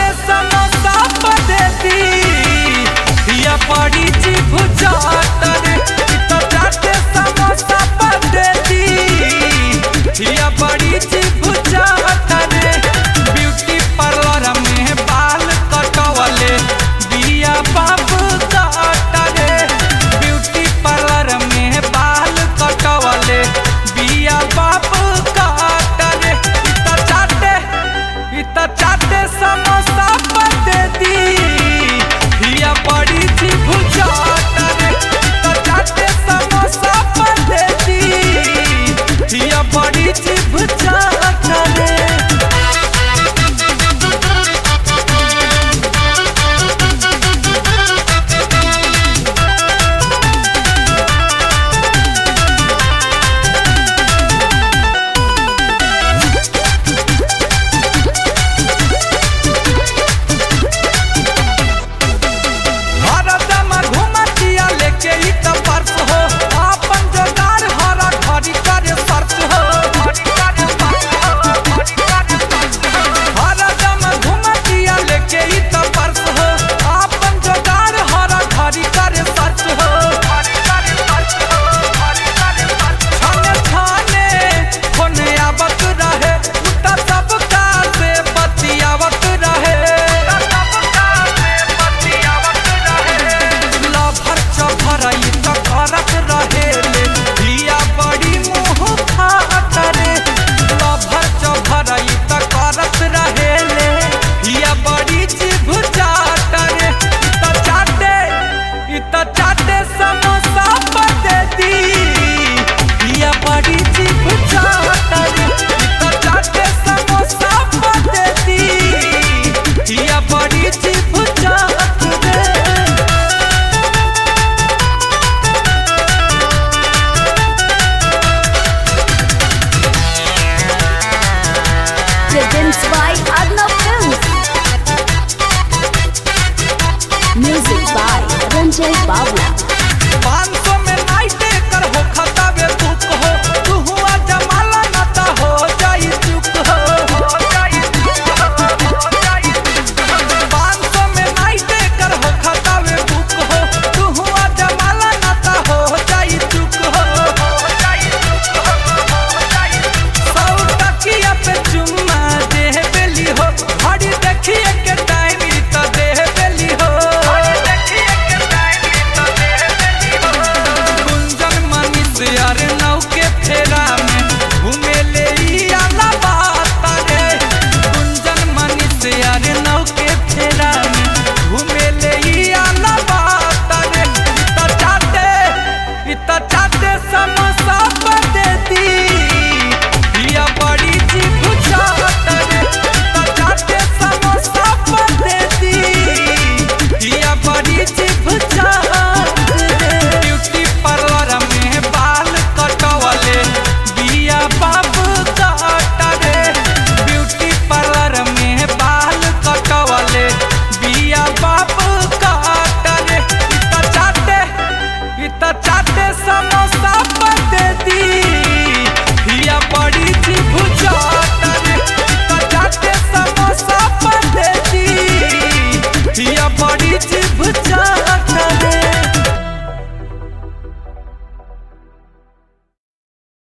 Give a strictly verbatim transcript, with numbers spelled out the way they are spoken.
चाटे समोसा पदेती या बड़ी जीभ चाटरे तो चाटे समोसा पदेती या बड़ी जीभ चाटरे ब्यूटी पार्लर में बाल कटवले बिया बाबू काटरे ब्यूटी पार्लर में बाल कटवले बिया बाबू काटरे इता चाटे इता चाटे समोसा पदेती या बड़ी जीभ चाटरे इता चाटे समोसा पदेती या बड़ी जीभ चाटरे Presents by Arnav Films. Music by Ranjay Babla. पाँच सौ में नाइट कर हो खाता वे बुक हो तू हुआ जमाला नाता हो जाई चुक हो पाँच सौ में नाइट कर हो खाता वे बुक हो तू हुआ जमाला नाता हो जाई चुक हो सौ टकिया पे चुम्मा दे बेली हो घड़ी देखिए के टाइम तो दे बेली हो यार नाव के फेरा में घूमे ले आला बात रे गुंजन मनीष यार नाव के फेरा